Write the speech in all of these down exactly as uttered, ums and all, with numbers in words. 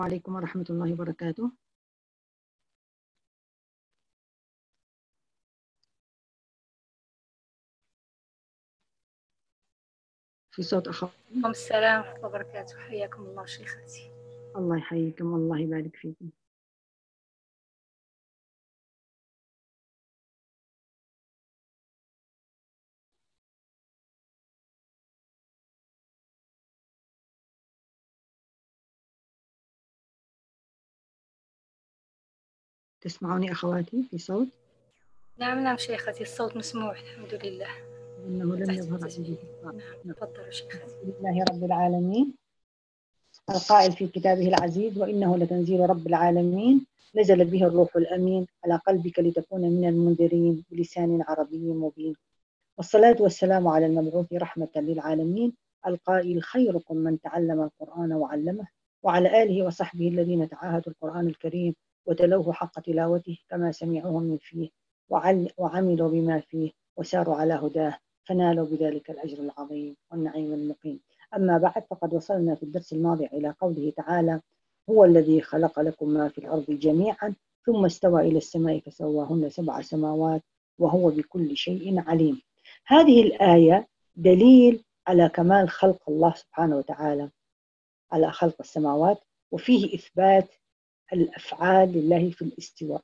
عليكم ورحمة الله وبركاته. في صوت أخواتي. وعليكم السلام ورحمة الله وبركاته. حياكم الله شيختي. الله يحييكم والله يبارك فيكم. تسمعوني أخواتي في صوت؟ نعم نعم شيختي، الصوت مسموع الحمد لله. إنه لم يظهر عندي. نعم تفضلوا شيختي. الحمد لله رب العالمين القائل في كتابه العزيز: وإنه لتنزيل رب العالمين نزل به الروح الأمين على قلبك لتكون من المنذرين بلسان عربي مبين. والصلاة والسلام على المبعوث رحمة للعالمين القائل: خيركم من تعلم القرآن وعلمه، وعلى آله وصحبه الذين تعاهدوا القرآن الكريم وتلوه حق تلاوته كما سمعوه من فيه وعملوا بما فيه وساروا على هداه فنالوا بذلك الأجر العظيم والنعيم المقيم. أما بعد، فقد وصلنا في الدرس الماضي إلى قوله تعالى: هو الذي خلق لكم ما في الأرض جميعا ثم استوى إلى السماء فسواهن سبع سماوات وهو بكل شيء عليم. هذه الآية دليل على كمال خلق الله سبحانه وتعالى، على خلق السماوات، وفيه إثبات الأفعال لله في الاستواء.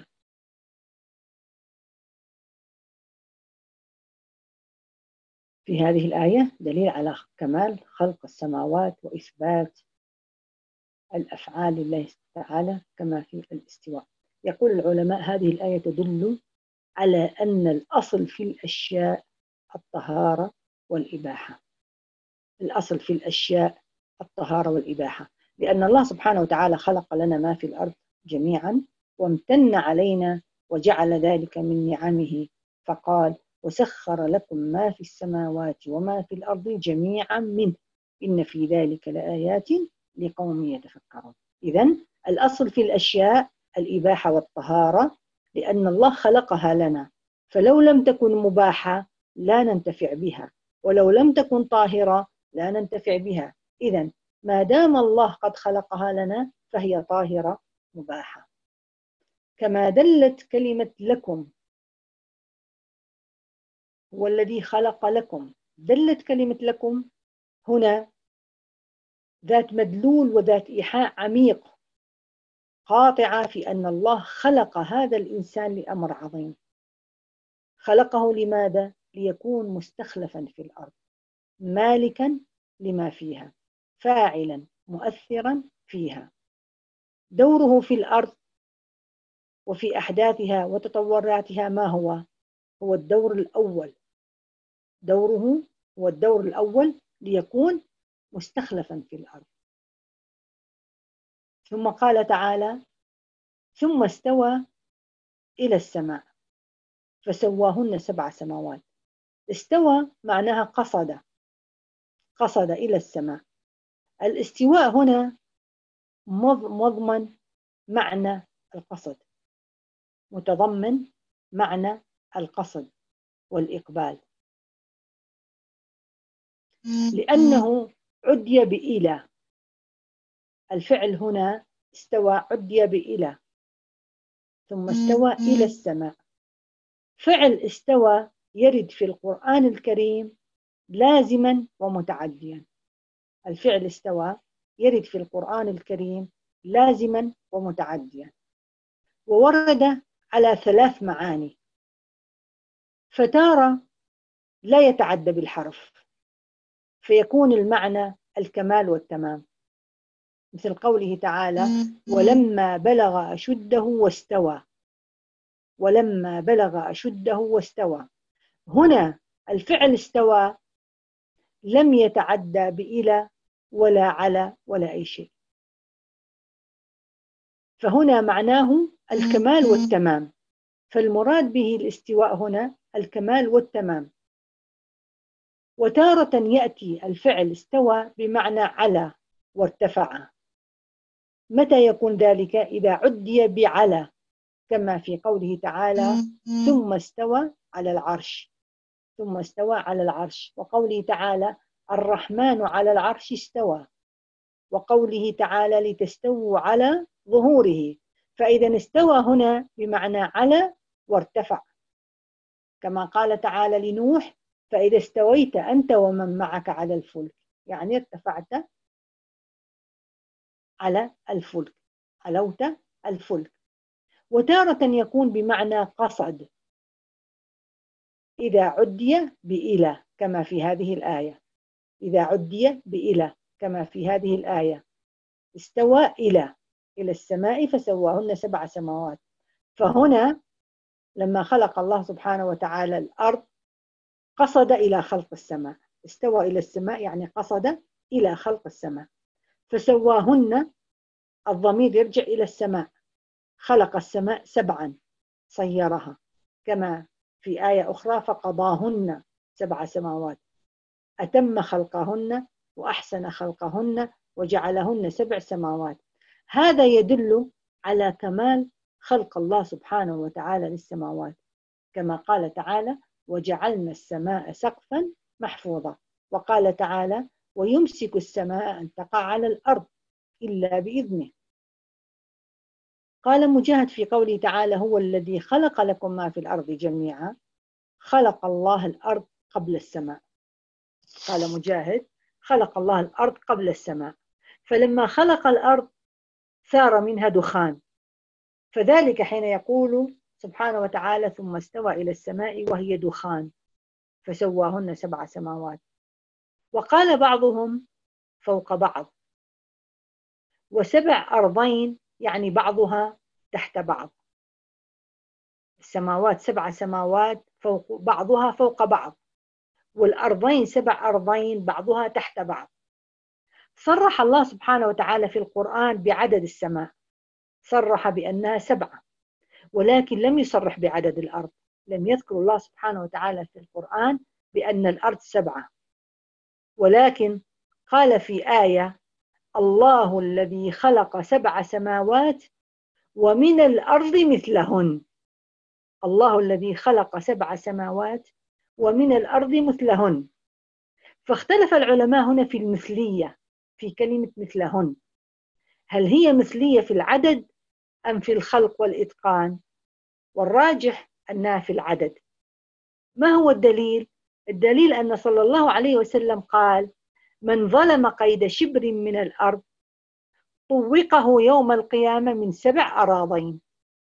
في هذه الآية دليل على كمال خلق السماوات وإثبات الأفعال لله تعالى كما في الاستواء. يقول العلماء: هذه الآية تدل على أن الأصل في الأشياء الطهارة والإباحة. الأصل في الأشياء الطهارة والإباحة، لأن الله سبحانه وتعالى خلق لنا ما في الأرض جميعا وامتن علينا وجعل ذلك من نعمه، فقال: وسخر لكم ما في السماوات وما في الأرض جميعا منه إن في ذلك لآيات لقوم يتفكرون. إذن الأصل في الأشياء الإباحة والطهارة، لأن الله خلقها لنا، فلو لم تكن مباحة لا ننتفع بها، ولو لم تكن طاهرة لا ننتفع بها. إذن ما دام الله قد خلقها لنا فهي طاهرة مباحة. كما دلت كلمة لكم، هو الذي خلق لكم، دلت كلمة لكم هنا ذات مدلول وذات إيحاء عميق قاطعة في أن الله خلق هذا الإنسان لأمر عظيم. خلقه لماذا؟ ليكون مستخلفا في الأرض، مالكا لما فيها، فاعلا مؤثرا فيها. دوره في الأرض وفي أحداثها وتطوراتها ما هو؟ هو الدور الأول. دوره هو الدور الأول ليكون مستخلفا في الأرض. ثم قال تعالى: ثم استوى إلى السماء فسواهن سبع سماوات. استوى معناها قصد، قصد إلى السماء. الاستواء هنا مضمن معنى القصد، متضمن معنى القصد والإقبال، لأنه عدي بإلى. الفعل هنا استوى عدي بإلى، ثم استوى إلى السماء. فعل استوى يرد في القرآن الكريم لازما ومتعديا. الفعل استوى يرد في القرآن الكريم لازما ومتعديا، وورد على ثلاث معاني. فتارة لا يتعدى بالحرف فيكون المعنى الكمال والتمام، مثل قوله تعالى: ولما بلغ أشده واستوى. ولما بلغ أشده واستوى، هنا الفعل استوى لم يتعدى بإلى ولا على ولا أي شيء، فهنا معناه الكمال والتمام. فالمراد به الاستواء هنا الكمال والتمام. وتارة يأتي الفعل استوى بمعنى على وارتفع. متى يكون ذلك؟ إذا عدي بعلى، كما في قوله تعالى: ثم استوى على العرش. ثم استوى على العرش. وقوله تعالى: الرحمن على العرش استوى. وقوله تعالى لتستووا على ظهوره، فإذا استوى هنا بمعنى على وارتفع، كما قال تعالى لنوح فإذا استويت أنت ومن معك على الفلك، يعني ارتفعت على الفلك، علوت الفلك. وتارة يكون بمعنى قصد إذا عدي بإلى كما في هذه الآية، إذا عدي بإلى كما في هذه الآية، استوى إلى إلى السماء فسواهن سبع سماوات. فهنا لما خلق الله سبحانه وتعالى الأرض قصد إلى خلق السماء، استوى إلى السماء يعني قصد إلى خلق السماء، فسواهن الضمير يرجع إلى السماء، خلق السماء سبعا صيرها، كما في آية أخرى فقضاهن سبع سماوات، أتم خلقهن وأحسن خلقهن وجعلهن سبع سماوات. هذا يدل على كمال خلق الله سبحانه وتعالى للسماوات، كما قال تعالى وجعلنا السماء سقفا محفوظا، وقال تعالى ويمسك السماء أن تقع على الأرض إلا بإذنه. قال مجاهد في قوله تعالى هو الذي خلق لكم ما في الأرض جميعا، خلق الله الأرض قبل السماء. قال مجاهد خلق الله الأرض قبل السماء، فلما خلق الأرض ثار منها دخان، فذلك حين يقول سبحانه وتعالى ثم استوى إلى السماء وهي دخان فسواهن سبع سماوات. وقال بعضهم فوق بعض، وسبع أرضين يعني بعضها تحت بعض، السماوات سبع سماوات فوق بعضها فوق بعض، والأرضين سبع أرضين بعضها تحت بعض. صرح الله سبحانه وتعالى في القرآن بعدد السماء، صرح بأنها سبعة، ولكن لم يصرح بعدد الأرض، لم يذكر الله سبحانه وتعالى في القرآن بأن الأرض سبعة، ولكن قال في آية الله الذي خلق سبع سماوات ومن الأرض مثلهن، الله الذي خلق سبع سماوات ومن الأرض مثلهن. فاختلف العلماء هنا في المثلية في كلمة مثلهن، هل هي مثلية في العدد أم في الخلق والإتقان؟ والراجح أنها في العدد. ما هو الدليل؟ الدليل أن صلى الله عليه وسلم قال من ظلم قيد شبر من الأرض طوقه يوم القيامة من سبع أراضين.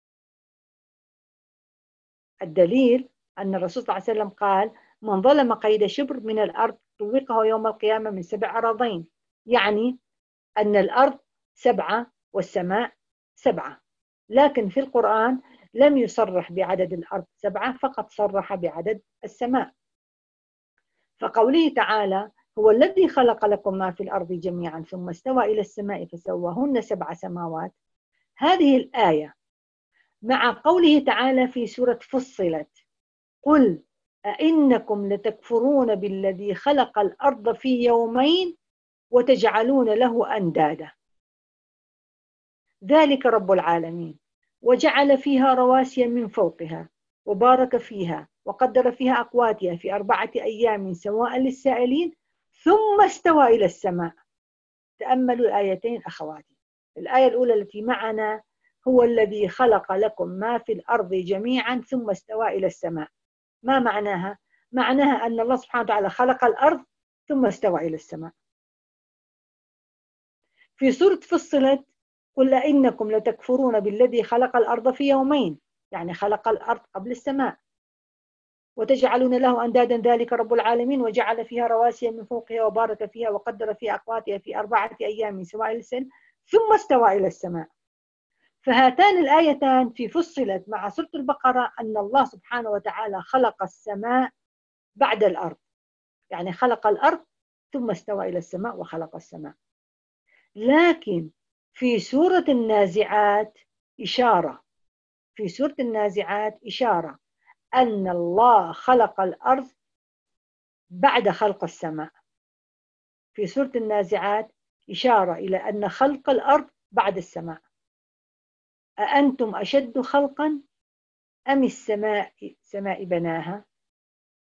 الدليل أن الرسول صلى الله عليه وسلم قال من ظلم قيد شبر من الأرض طوقه يوم القيامة من سبع أراضين، يعني أن الأرض سبعة والسماء سبعة، لكن في القرآن لم يصرح بعدد الأرض سبعة، فقط صرح بعدد السماء. فقوله تعالى هو الذي خلق لكم ما في الأرض جميعا ثم استوى إلى السماء فسواهن سبع سماوات، هذه الآية مع قوله تعالى في سورة فصلت قل أئنكم لتكفرون بالذي خلق الأرض في يومين وتجعلون له أندادا ذلك رب العالمين وجعل فيها رواسي من فوقها وبارك فيها وقدر فيها أقواتها في أربعة أيام سواء للسائلين ثم استوى إلى السماء. تأملوا الآيتين أخواتي. الآية الأولى التي معنا هو الذي خلق لكم ما في الأرض جميعا ثم استوى إلى السماء، ما معناها؟ معناها أن الله سبحانه وتعالى خلق الأرض ثم استوى إلى السماء. في سورة فصلت قل إنكم لتكفرون بالذي خلق الأرض في يومين، يعني خلق الأرض قبل السماء، وتجعلون له أندادا ذلك رب العالمين وجعل فيها رواسي من فوقها وبارك فيها وقدر فيها أقواتها في أربعة أيام سواء للسائلين ثم استوى إلى السماء. فهاتان الآيتان في فصلت مع سورة البقرة أن الله سبحانه وتعالى خلق السماء بعد الأرض، يعني خلق الأرض ثم استوى إلى السماء وخلق السماء. لكن في سورة النازعات إشارة في سورة النازعات إشارة أن الله خلق الأرض بعد خلق السماء. في سورة النازعات إشارة إلى أن خلق الأرض بعد السماء. أأنتم أشد خلقا أم السماء سماء بناها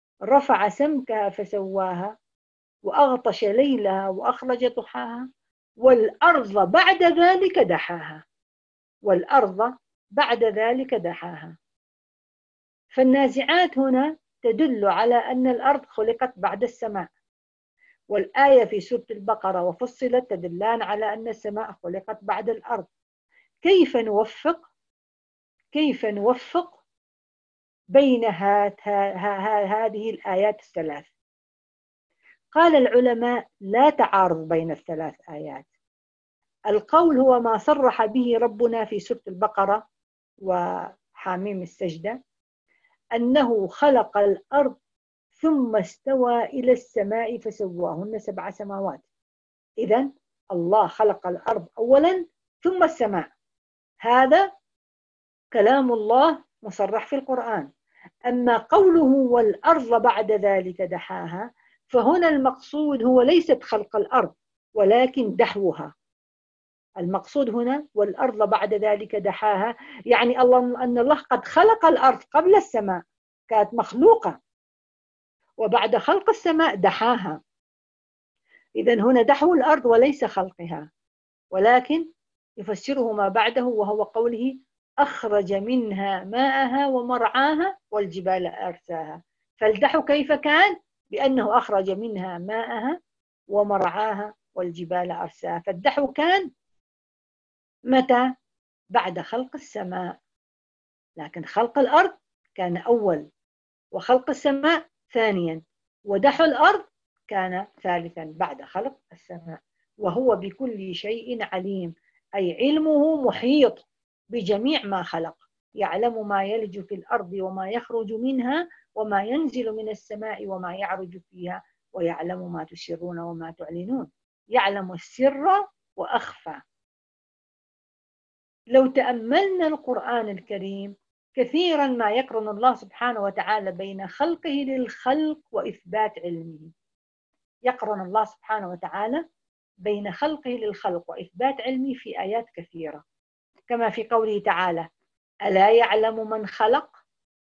رفع سمكها فسواها وأغطش ليلها وأخرج ضحاها والأرض بعد ذلك دحاها. والأرض بعد ذلك دحاها. فالنازعات هنا تدل على أن الأرض خلقت بعد السماء، والآية في سورة البقرة وفصلت تدلان على أن السماء خلقت بعد الأرض. كيف نوفق كيف نوفق بين هذه الآيات الثلاث؟ قال العلماء: لا تعارض بين الثلاث آيات. القول هو ما صرح به ربنا في سورة البقرة وحاميم السجدة، أنه خلق الأرض ثم استوى إلى السماء فسواهن سبع سماوات. إذن الله خلق الأرض أولا ثم السماء، هذا كلام الله مصرح في القرآن. أما قوله والأرض بعد ذلك دحاها، فهنا المقصود هو ليست خلق الأرض ولكن دحوها. المقصود هنا والأرض بعد ذلك دحاها، يعني الله أن الله قد خلق الأرض قبل السماء، كانت مخلوقة، وبعد خلق السماء دحاها. إذن هنا دحو الأرض وليس خلقها، ولكن يفسره ما بعده وهو قوله: أخرج منها ماءها ومرعاها والجبال أرساها. فالدحو كيف كان؟ بأنه أخرج منها ماءها ومرعاها والجبال أرساها. فالدحو كان متى؟ بعد خلق السماء، لكن خلق الأرض كان أول، وخلق السماء ثانيا، ودحو الأرض كان ثالثا بعد خلق السماء. وهو بكل شيء عليم، أي علمه محيط بجميع ما خلق، يعلم ما يلج في الأرض وما يخرج منها وما ينزل من السماء وما يعرج فيها، ويعلم ما تسرون وما تعلنون، يعلم السر وأخفى. لو تأملنا القرآن الكريم كثيرا ما يقرن الله سبحانه وتعالى بين خلقه للخلق وإثبات علمه. يقرن الله سبحانه وتعالى بين خلقه للخلق وإثبات علمه في آيات كثيرة، كما في قوله تعالى: ألا يعلم من خلق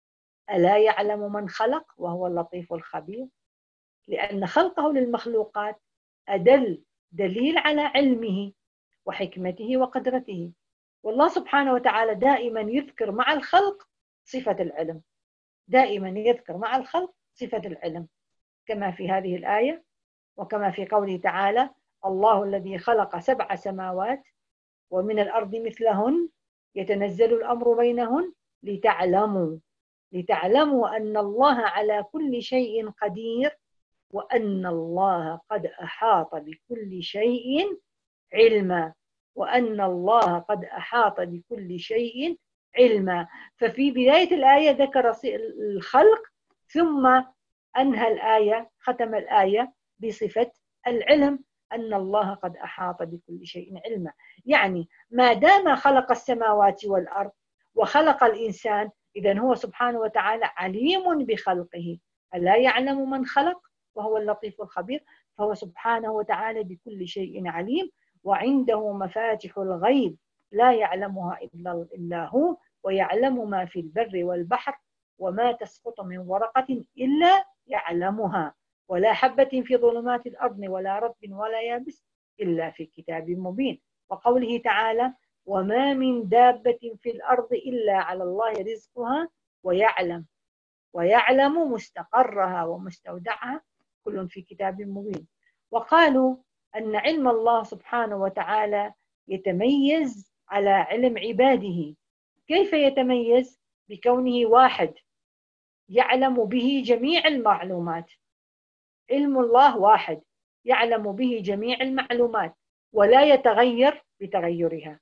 ألا يعلم من خلق وهو اللطيف الخبير. لأن خلقه للمخلوقات أدل دليل على علمه وحكمته وقدرته. والله سبحانه وتعالى دائما يذكر مع الخلق صفة العلم، دائما يذكر مع الخلق صفة العلم، كما في هذه الآية وكما في قوله تعالى: الله الذي خلق سبع سماوات ومن الأرض مثلهن يتنزل الأمر بينهن لتعلموا لتعلموا أن الله على كل شيء قدير وأن الله قد أحاط بكل شيء علما وأن الله قد أحاط بكل شيء علما. ففي بداية الآية ذكر الخلق، ثم أنهى الآية ختم الآية بصفة العلم، أن الله قد أحاط بكل شيء علما. يعني ما دام خلق السماوات والأرض وخلق الإنسان، إذن هو سبحانه وتعالى عليم بخلقه. ألا يعلم من خلق وهو اللطيف الخبير. فهو سبحانه وتعالى بكل شيء عليم، وعنده مفاتح الغيب لا يعلمها إلا هو، ويعلم ما في البر والبحر وما تسقط من ورقة إلا يعلمها، ولا حبة في ظلمات الأرض ولا رطب ولا يابس إلا في كتاب مبين. وقوله تعالى: وما من دابة في الأرض إلا على الله رزقها ويعلم ويعلم مستقرها ومستودعها كل في كتاب مبين. وقالوا أن علم الله سبحانه وتعالى يتميز على علم عباده. كيف يتميز؟ بكونه واحد يعلم به جميع المعلومات. علم الله واحد يعلم به جميع المعلومات ولا يتغير بتغيرها،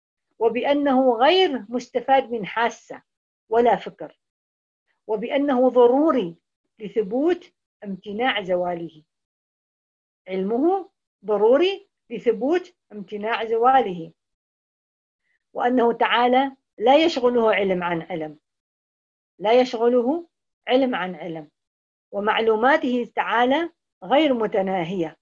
وبأنه غير مستفاد من حاسة ولا فكر، وبأنه ضروري لثبوت امتناع زواله. علمه ضروري لثبوت امتناع زواله، وأنه تعالى لا يشغله علم عن علم، لا يشغله علم عن علم، ومعلوماته تعالى غير متناهية.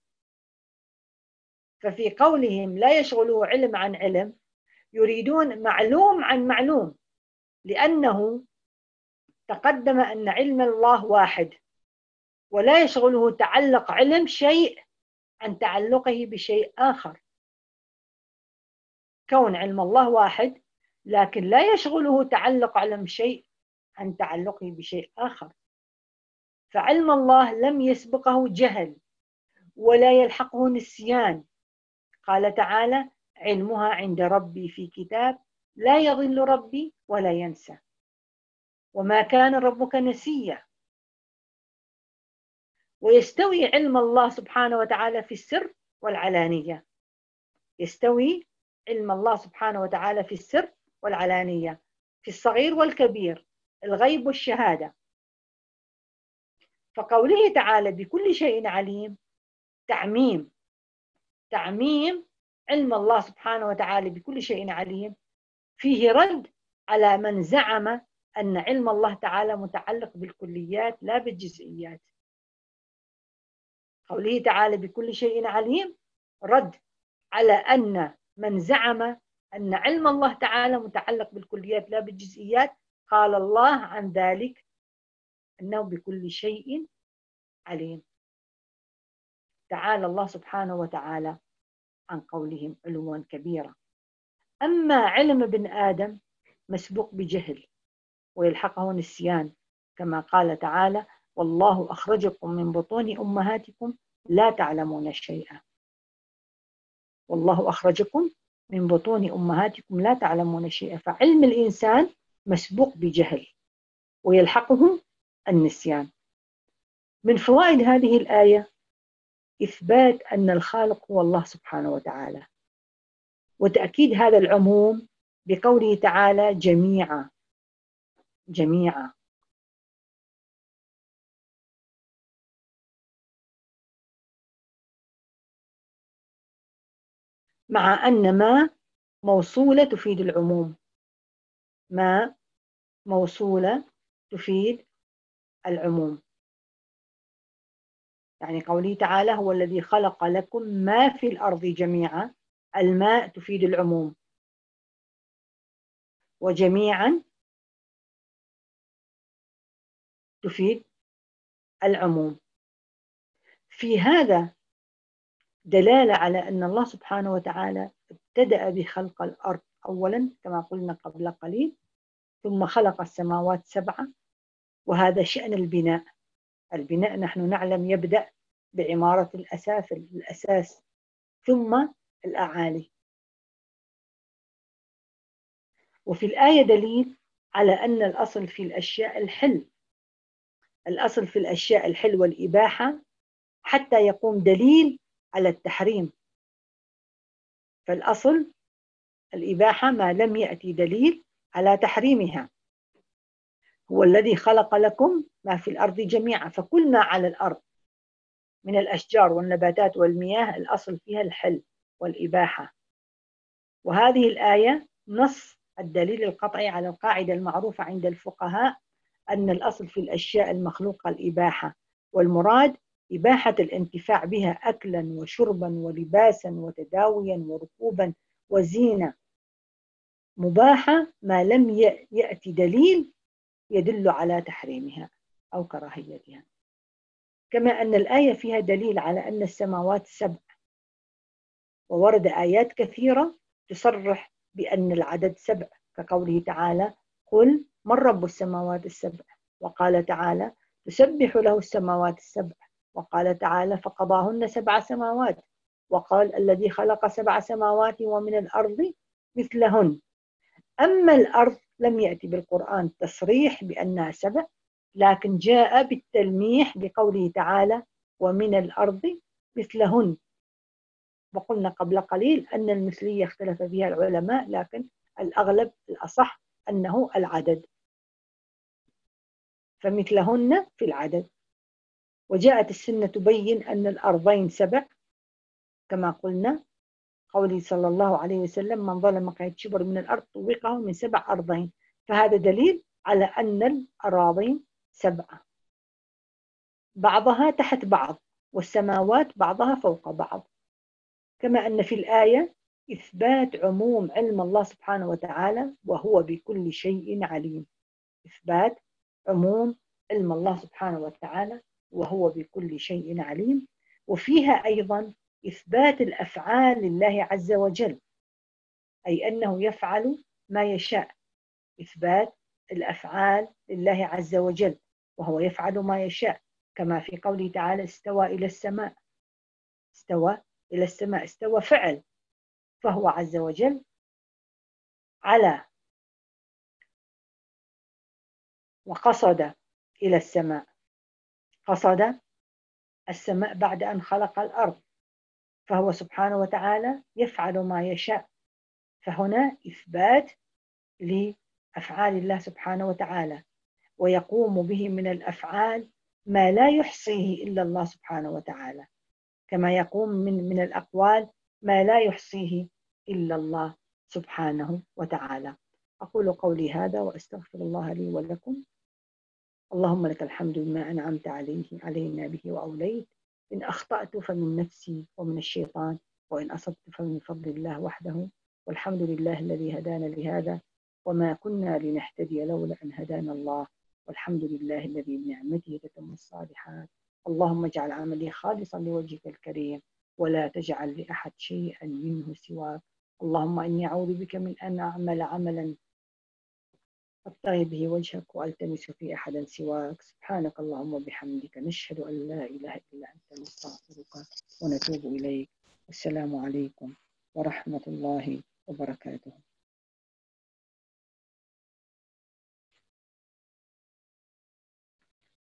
ففي قولهم لا يشغله علم عن علم يريدون معلوم عن معلوم، لأنه تقدم أن علم الله واحد ولا يشغله تعلق علم شيء عن تعلقه بشيء آخر. كون علم الله واحد، لكن لا يشغله تعلق علم شيء عن تعلقه بشيء آخر. فعلم الله لم يسبقه جهل ولا يلحقه نسيان. قال تعالى: علمها عند ربي في كتاب لا يضل ربي ولا ينسى، وما كان ربك نسيا. ويستوي علم الله سبحانه وتعالى في السر والعلانية. يستوي علم الله سبحانه وتعالى في السر والعلانية، في الصغير والكبير، الغيب والشهادة. فقوله تعالى بكل شيء عليم تعميم تعميم علم الله سبحانه وتعالى بكل شيء عليم، فيه رد على من زعم أن علم الله تعالى متعلق بالكليات لا بالجزئيات. قوله تعالى بكل شيء عليم رد على أن من زعم أن علم الله تعالى متعلق بالكليات لا بالجزئيات. قال الله عن ذلك أنه بكل شيء عليم. تعالى الله سبحانه وتعالى عن قولهم علوا كبيرا. أما علم ابن آدم مسبوق بجهل ويلحقه نسيان، كما قال تعالى: والله أخرجكم من بطون أمهاتكم لا تعلمون شيئا. والله أخرجكم من بطون أمهاتكم لا تعلمون شيئا. فعلم الإنسان مسبوق بجهل ويلحقه النسيان. من فوائد هذه الآية إثبات أن الخالق هو الله سبحانه وتعالى، وتأكيد هذا العموم بقوله تعالى جميعا جميعا. مع أن ما موصولة تفيد العموم. ما موصولة تفيد العموم. يعني قوله تعالى هو الذي خلق لكم ما في الأرض جميعا، الماء تفيد العموم، وجميعا تفيد العموم. في هذا دلالة على أن الله سبحانه وتعالى ابتدأ بخلق الأرض أولا كما قلنا قبل قليل، ثم خلق السماوات سبعة. وهذا شأن البناء. البناء نحن نعلم يبدأ بعمارة الأسافل الأساس ثم الأعالي. وفي الآية دليل على أن الأصل في الأشياء الحل. الأصل في الأشياء الحل والإباحة حتى يقوم دليل على التحريم. فالأصل الإباحة ما لم يأتي دليل على تحريمها. هو الذي خلق لكم ما في الأرض جميعا، فكل ما على الأرض من الأشجار والنباتات والمياه الأصل فيها الحل والإباحة. وهذه الآية نص الدليل القطعي على القاعدة المعروفة عند الفقهاء أن الأصل في الأشياء المخلوقة الإباحة، والمراد إباحة الانتفاع بها أكلا وشربا ولباسا وتداويا وركوبا وزينة. مباحة ما لم يأتي دليل يدل على تحريمها أو كراهيتها. كما أن الآية فيها دليل على أن السماوات سبع، وورد آيات كثيرة تصرح بأن العدد سبع، كقوله تعالى: قل من رب السماوات السبع. وقال تعالى: تسبح له السماوات السبع. وقال تعالى: فقضاهن سبع سماوات. وقال: الذي خلق سبع سماوات ومن الأرض مثلهن. أما الأرض لم يأتي بالقرآن تصريح بأنها سبع، لكن جاء بالتلميح بقوله تعالى: ومن الأرض مثلهن. وقلنا قبل قليل أن المثلية اختلف فيها العلماء، لكن الأغلب الأصح أنه العدد، فمثلهن في العدد. وجاءت السنة تبين أن الأرضين سبع، كما قلنا قوله صلى الله عليه وسلم: من ظلم قيد شبر من الأرض طوقه من سبع أرضين. فهذا دليل على أن الأراضين سبعة، بعضها تحت بعض، والسماوات بعضها فوق بعض. كما أن في الآية إثبات عموم علم الله سبحانه وتعالى وهو بكل شيء عليم. إثبات عموم علم الله سبحانه وتعالى وهو بكل شيء عليم. وفيها أيضا إثبات الأفعال لله عز وجل، أي أنه يفعل ما يشاء، إثبات الأفعال لله عز وجل، وهو يفعل ما يشاء، كما في قوله تعالى استوى إلى السماء. استوى إلى السماء، استوى فعل، فهو عز وجل على وقصد إلى السماء، قصد السماء بعد أن خلق الأرض، فهو سبحانه وتعالى يفعل ما يشاء. فهنا إثبات لأفعال الله سبحانه وتعالى، ويقوم به من الأفعال ما لا يحصيه إلا الله سبحانه وتعالى، كما يقوم من من الأقوال ما لا يحصيه إلا الله سبحانه وتعالى. أقول قولي هذا وأستغفر الله لي ولكم. اللهم لك الحمد بما أنعمت عليه علينا به وأوليت. إن أخطأت فمن نفسي ومن الشيطان، وإن أصبت فمن فضل الله وحده، والحمد لله الذي هدانا لهذا وما كنا لنهتدي لولا أن هدانا الله، والحمد لله الذي بنعمته تتم الصالحات. اللهم اجعل عملي خالصا لوجهك الكريم، ولا تجعل لأحد شيئا منه سواك. اللهم إني أعوذ بك من أن أعمل عملا أبتغي به وجهك وألتمس في أحدا سواك. سبحانك اللهم وبحمدك، نشهد أن لا إله إلا أنت، نستغفرك ونتوب إليك. والسلام عليكم ورحمة الله وبركاته.